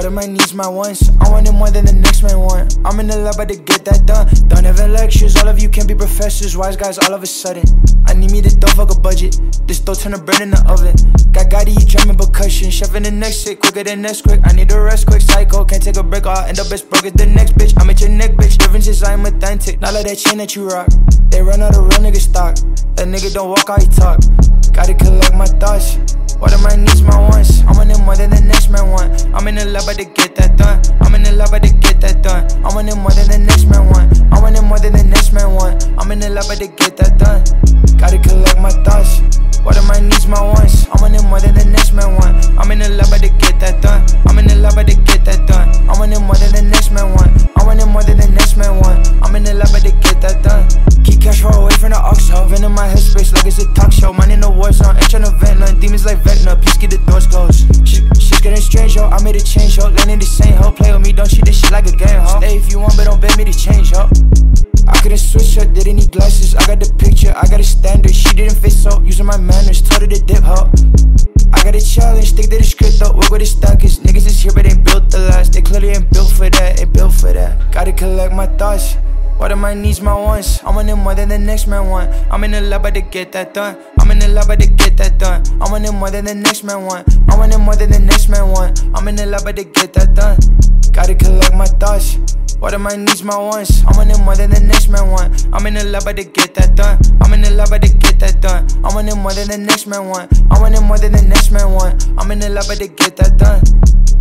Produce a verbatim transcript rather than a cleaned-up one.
What are my needs, my wants? I want it more than the next man want. I'm in the lab about to get that done. Don't have lectures, all of you can be professors. Wise guys all of a sudden. I need me to throw fuck a budget. This dough turn to burn in the oven. Got Gotti, you drumming percussion. Chef in the next shit, quicker than next quick. I need to rest quick, psycho. Can't take a break, I'll end up as broke as the next bitch. I'm at your neck, bitch. Difference is I'm authentic. Not like that chain that you rock. They run out of real nigga stock. That nigga don't walk how he talk. Gotta collect my thoughts. What are my needs, my wants? I want it more than the next man want. I'm in the lab about to get that done. I'm in the lab about to get that done. I want it more than the next man want. I want it more than the next man want. I'm in the lab about to get that done. Gotta collect my thoughts. What are my needs, my wants? I want it more than the next man want. I'm in the lab about to get that done. I'm in the lab about to get that done. I want it more than the next man want. I want it more than the next man want. I'm in the lab about to get that done. Keep cash far away from the ox hole. Vent in my headspace like it's a talk show. Mine in the war zone. Ain't tryna vent nothing. Demons like Vecna. Please get the doors closed. Shit, shit's getting strange, yo. I made a change, yo. Landing the same, ho. Play with me, don't treat this shit like a game, ho. Stay if you want, but don't bet me to change, ho. I couldn't switch up, didn't need glasses. I got the picture, I got a standard. She didn't fit, so using my manners. Told her to dip, ho. I got a challenge, stick to the script, though. Work with the stackers. Niggas is here, but ain't built to last. They clearly ain't built for that, ain't built for that. Gotta collect my thoughts. What are my needs, my wants? I want it more than the next man want. I'm in the lab about to get that done. I'm in the lab about to get that done. I want it more than the next man want. I want it more than the next man want. I'm in the lab about to get that done. Gotta collect my thoughts. What are my needs, my wants? I want it more than the next man want. I'm in the lab about to get that done. I'm in the lab about to get that done. I want it more than the next man want. I want it more than the next man want. I'm in the lab about to get that done.